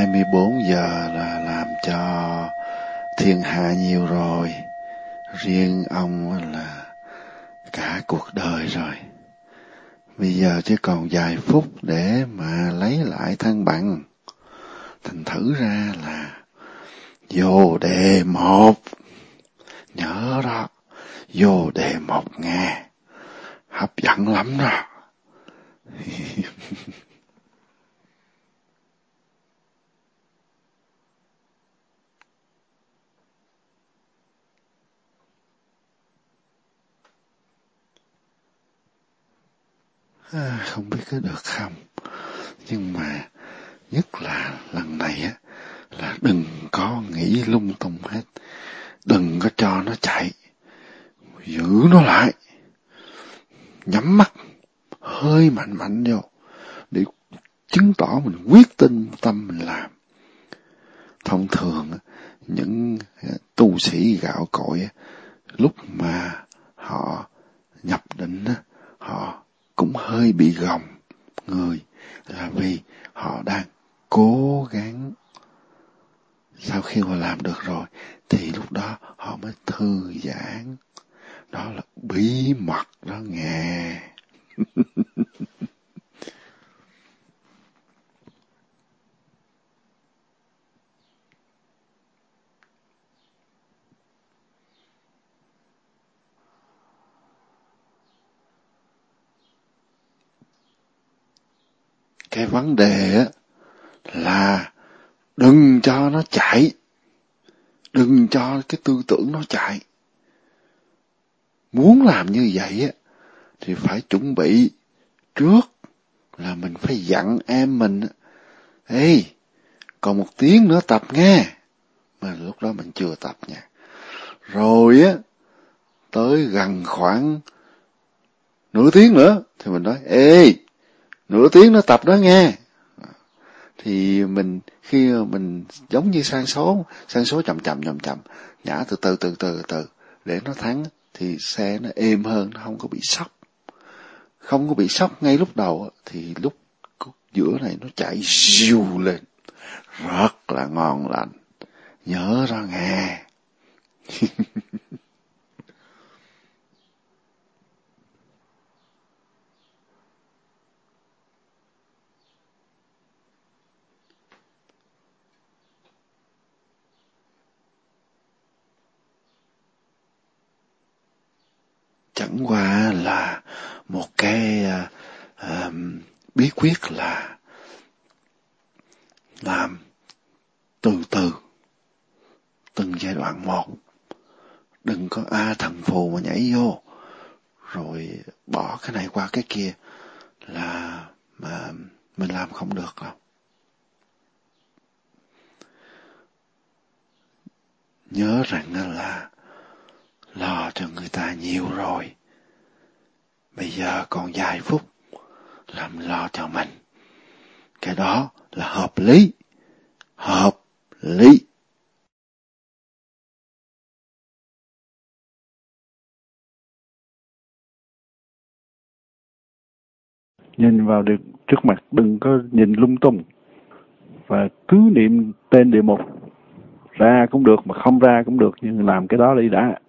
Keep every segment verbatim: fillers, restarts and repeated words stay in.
mươi bốn giờ là làm cho thiên hạ nhiều rồi. Riêng ông là cả cuộc đời rồi. Bây giờ chỉ còn vài phút để mà lấy lại thăng bằng. Thành thử ra là vô đề một. Nhớ đó, vô đề một nghe. Hấp dẫn lắm đó. À, không biết có được không. Nhưng mà nhất là lần này á, là đừng có nghĩ lung tung hết. Đừng có cho nó chạy. Giữ nó lại. Nhắm mắt. Hơi mạnh mạnh vô. Để chứng tỏ mình quyết tin tâm mình làm. Thông thường, những tu sĩ gạo cội, lúc mà họ nhập định, họ cũng hơi bị gồng người, là vì họ đang cố gắng. Sau khi họ làm được rồi, thì lúc đó họ mới thư giãn. Đó là bí mật đó nghe. Cái vấn đề á là đừng cho nó chạy. Đừng cho cái tư tưởng nó chạy. Muốn làm như vậy á thì phải chuẩn bị trước, là mình phải dặn em mình. Ê, còn một tiếng nữa tập nghe. Mà lúc đó mình chưa tập nha. Rồi á, tới gần khoảng nửa tiếng nữa thì mình nói, ê, nửa tiếng nữa tập đó nghe. Thì mình, khi mình giống như sang số, sang số chậm chậm chậm chậm, nhả từ từ từ từ từ, để nó thắng, thì xe nó êm hơn, nó không có bị sốc. Không có bị sốc ngay lúc đầu, thì lúc giữa này nó chạy diu lên, rất là ngon lành. Nhớ đó nghe. Chẳng qua là một cái uh, uh, bí quyết là làm từ từ, từng giai đoạn một. Đừng có a thần phù mà nhảy vô, rồi bỏ cái này qua cái kia, là mà mình làm không được đâu. Nhớ rằng là lo cho người ta nhiều rồi. Bây giờ còn vài phút làm lo cho mình. Cái đó là hợp lý. Hợp lý. Nhìn vào được trước mặt, đừng có nhìn lung tung. Và cứ niệm tên địa mục. Ra cũng được mà không ra cũng được, nhưng làm cái đó đi đã.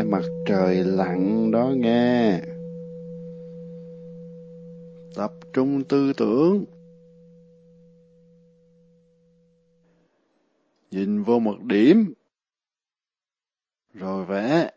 mặt trời lặn đó nghe. Tập trung tư tưởng. Nhìn vô một điểm. Rồi vẽ.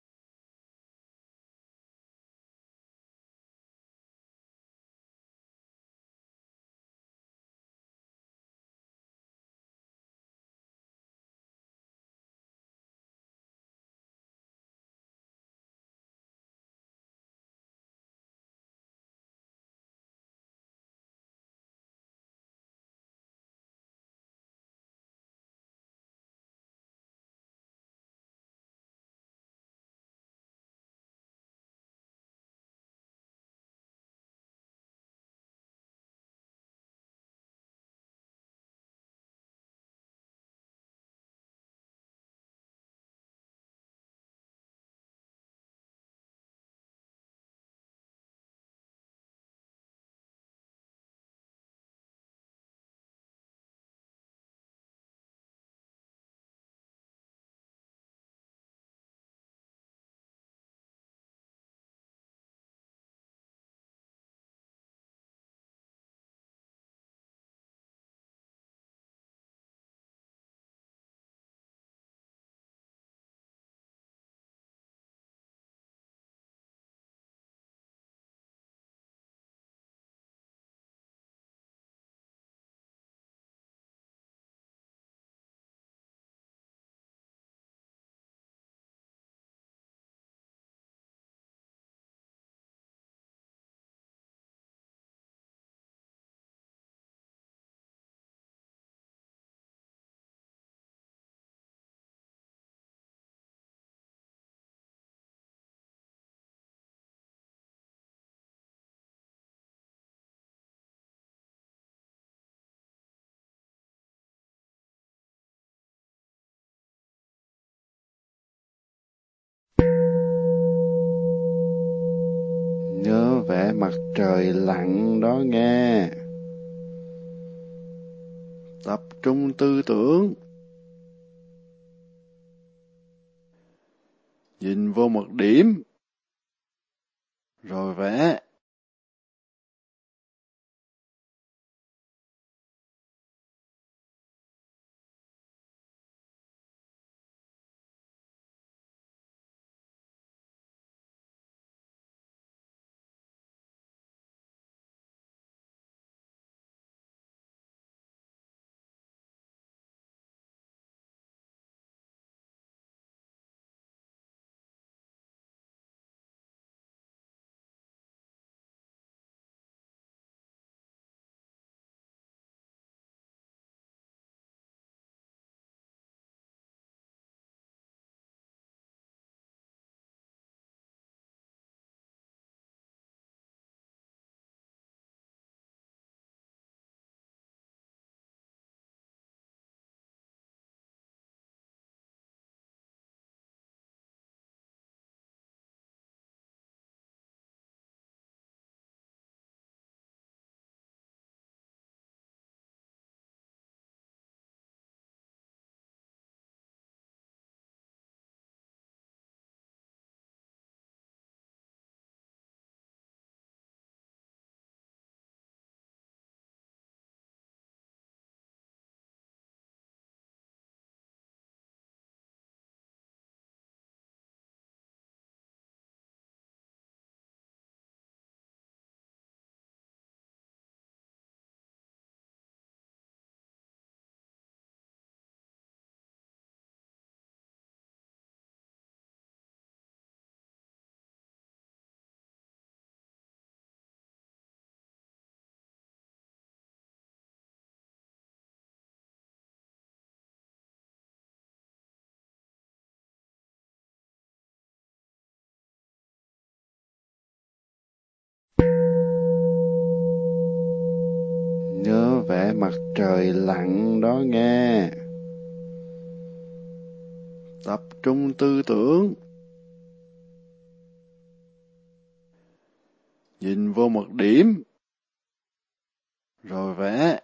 Nhớ vẽ mặt trời lặn đó nghe. Tập trung tư tưởng. Nhìn vô một điểm. Rồi vẽ. Nhớ vẽ mặt trời lặn đó nghe. Tập trung tư tưởng. Nhìn vô một điểm. Rồi vẽ.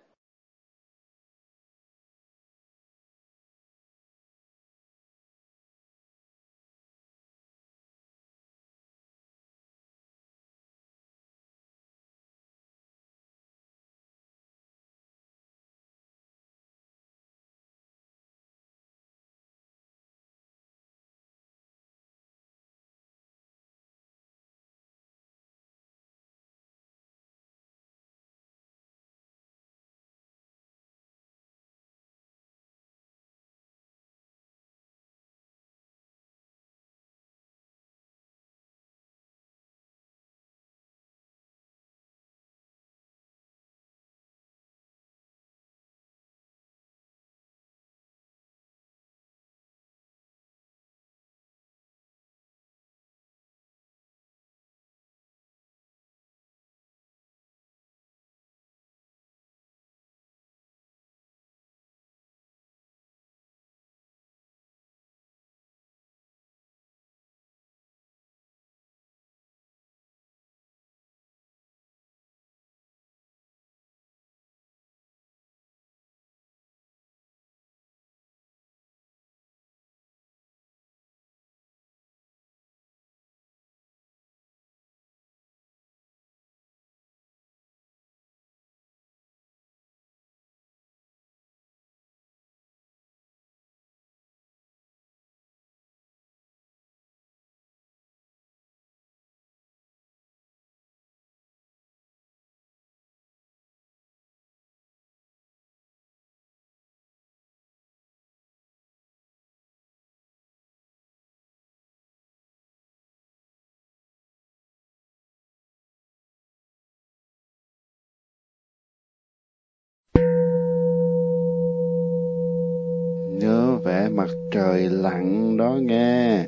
vẻ mặt trời lặng đó nghe.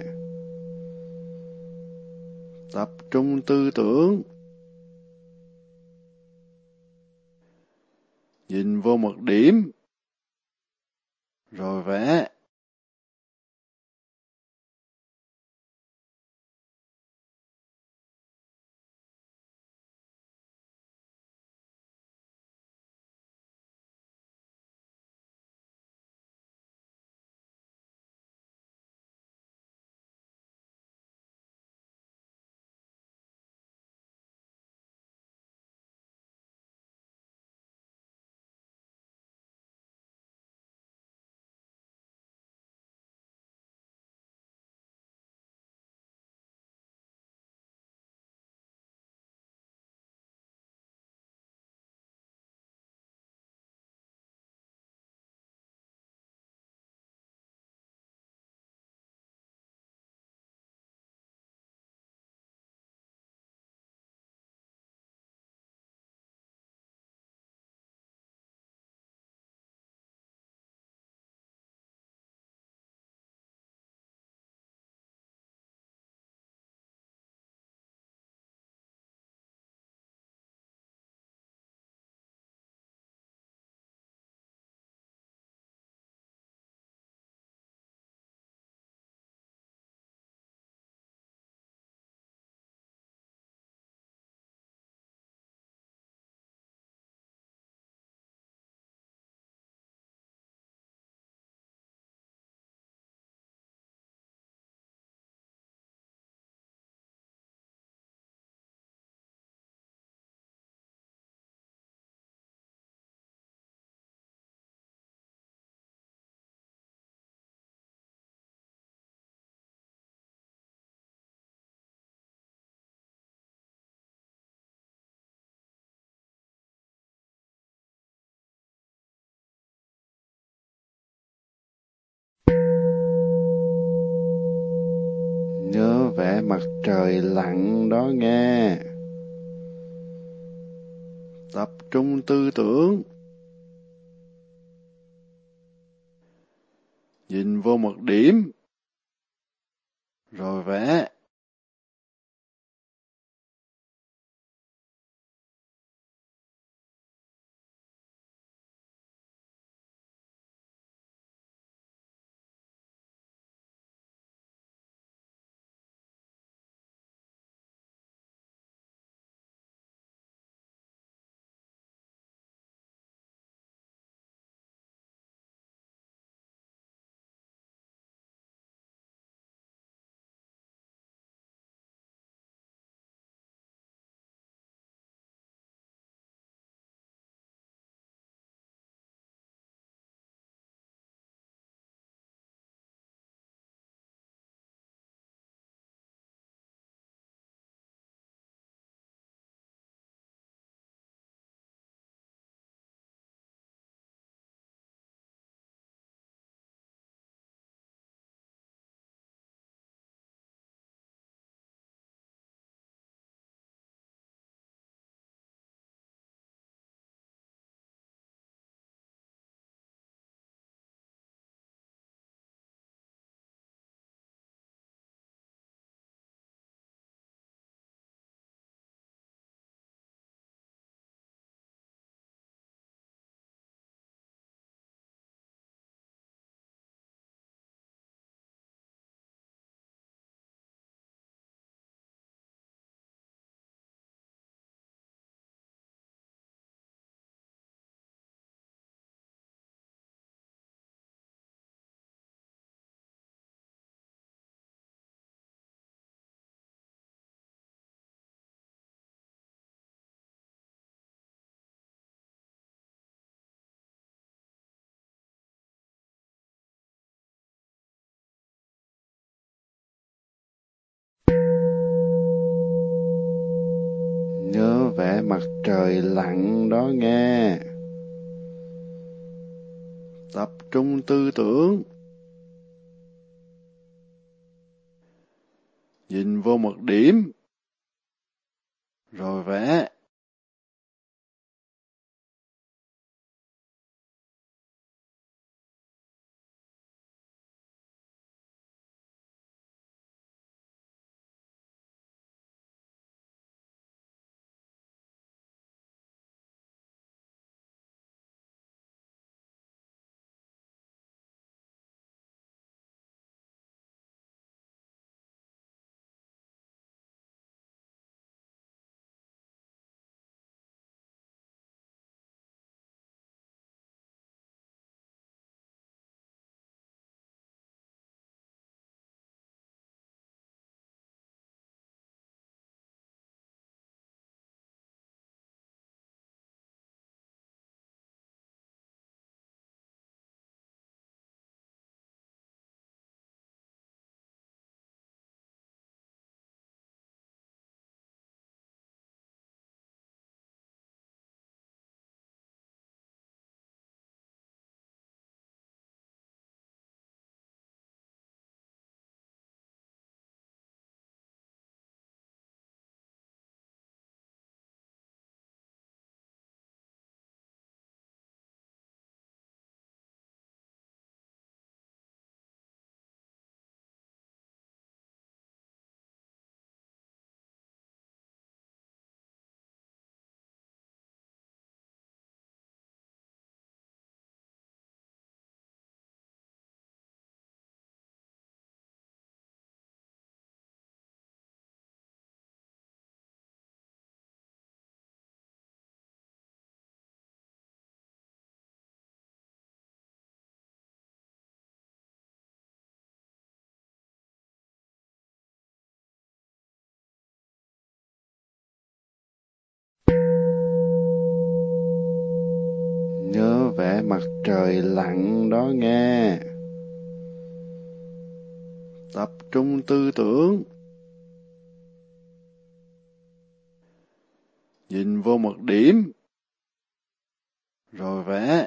Tập trung tư tưởng. Nhìn vô một điểm. Rồi vẽ. Nhớ vẻ mặt trời lặng đó nghe. Tập trung tư tưởng. Nhìn vô một điểm. Rồi vẽ. Nhớ vẻ mặt trời lặng đó nghe. Tập trung tư tưởng. Nhìn vô một điểm. Rồi vẽ. mặt trời lặn đó nghe. Tập trung tư tưởng. Nhìn vô một điểm. Rồi vẽ.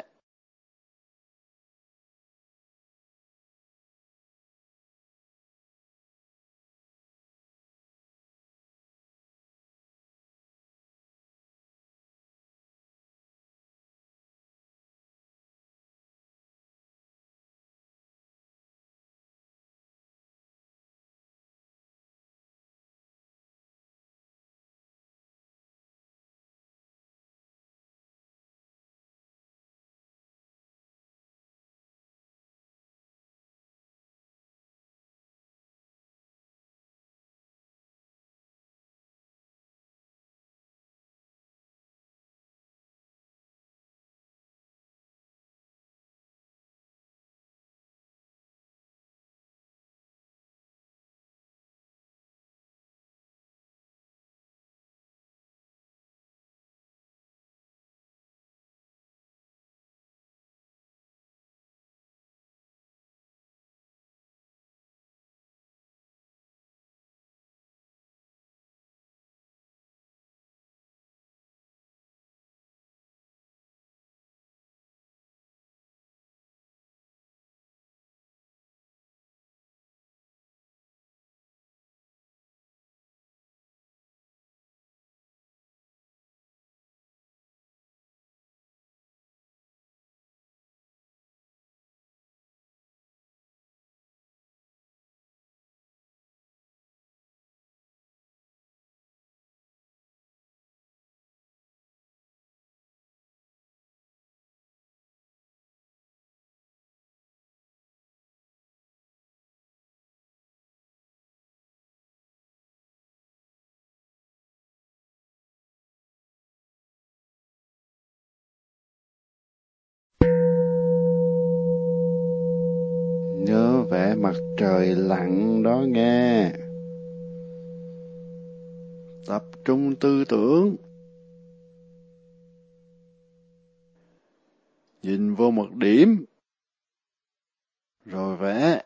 Nhớ vẽ mặt trời lặn đó nghe. Tập trung tư tưởng. Nhìn vô một điểm. Rồi vẽ.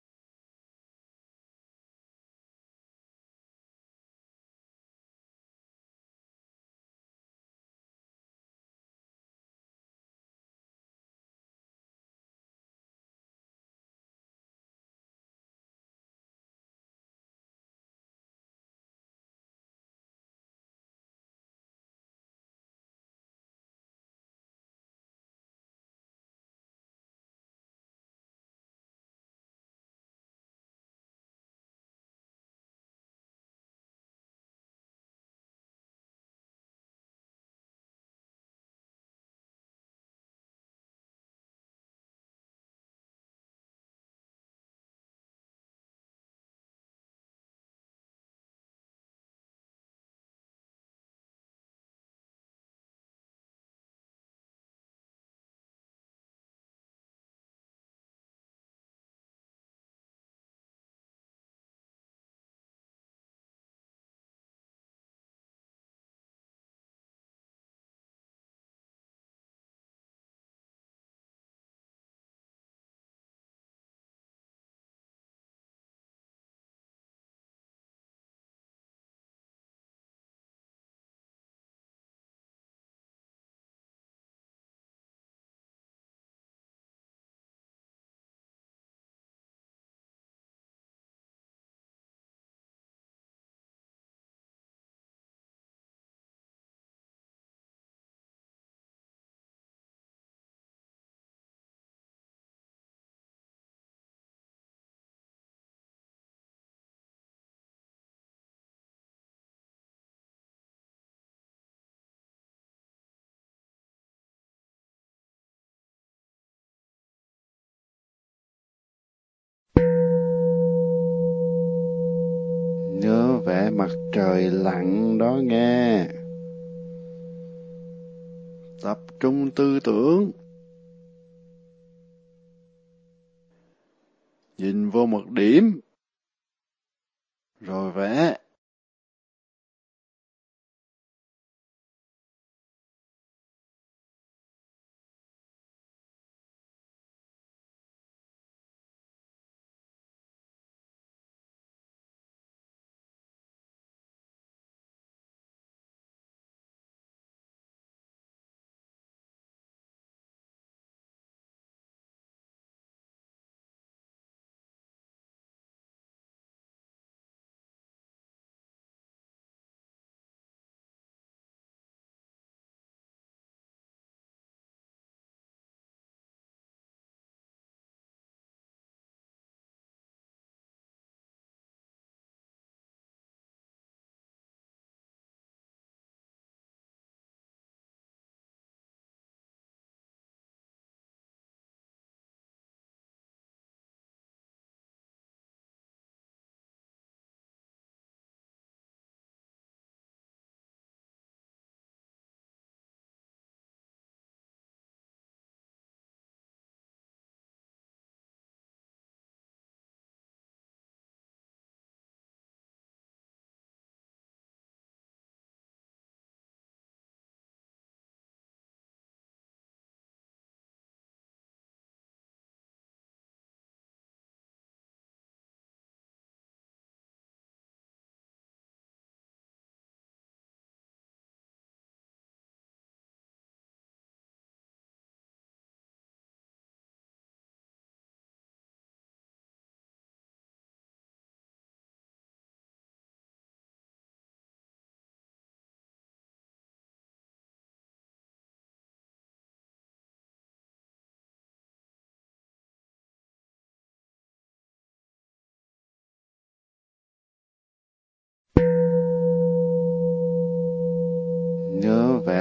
Nhớ vẽ mặt trời lặn đó nghe. Tập trung tư tưởng. Nhìn vô một điểm. Rồi vẽ.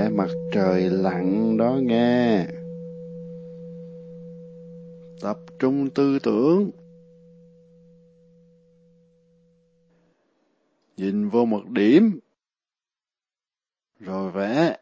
vẻ mặt trời lặn đó nghe. Tập trung tư tưởng. Nhìn vô một điểm. Rồi vẽ.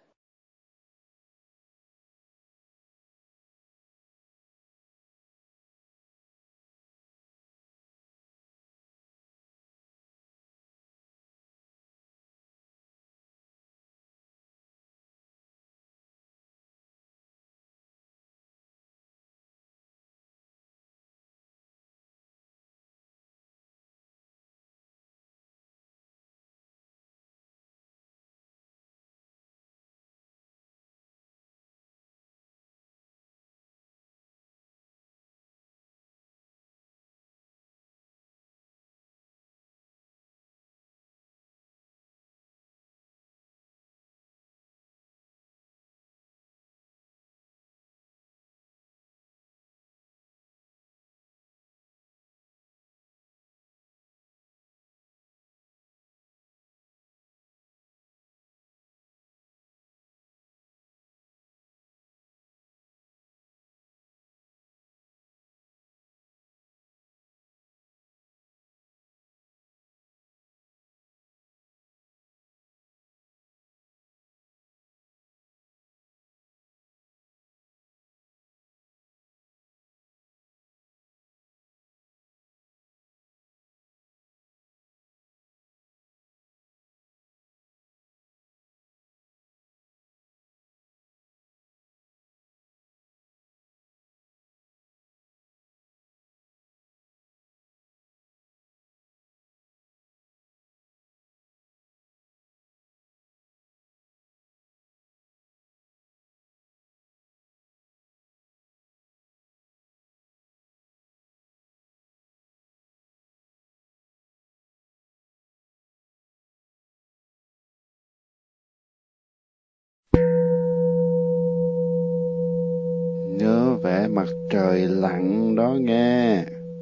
Nhớ vẻ mặt trời lặn đó nghe.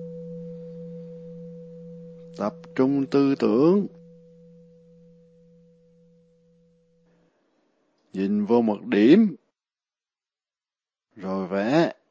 Tập trung tư tưởng. Nhìn vô một điểm. Rồi vẽ.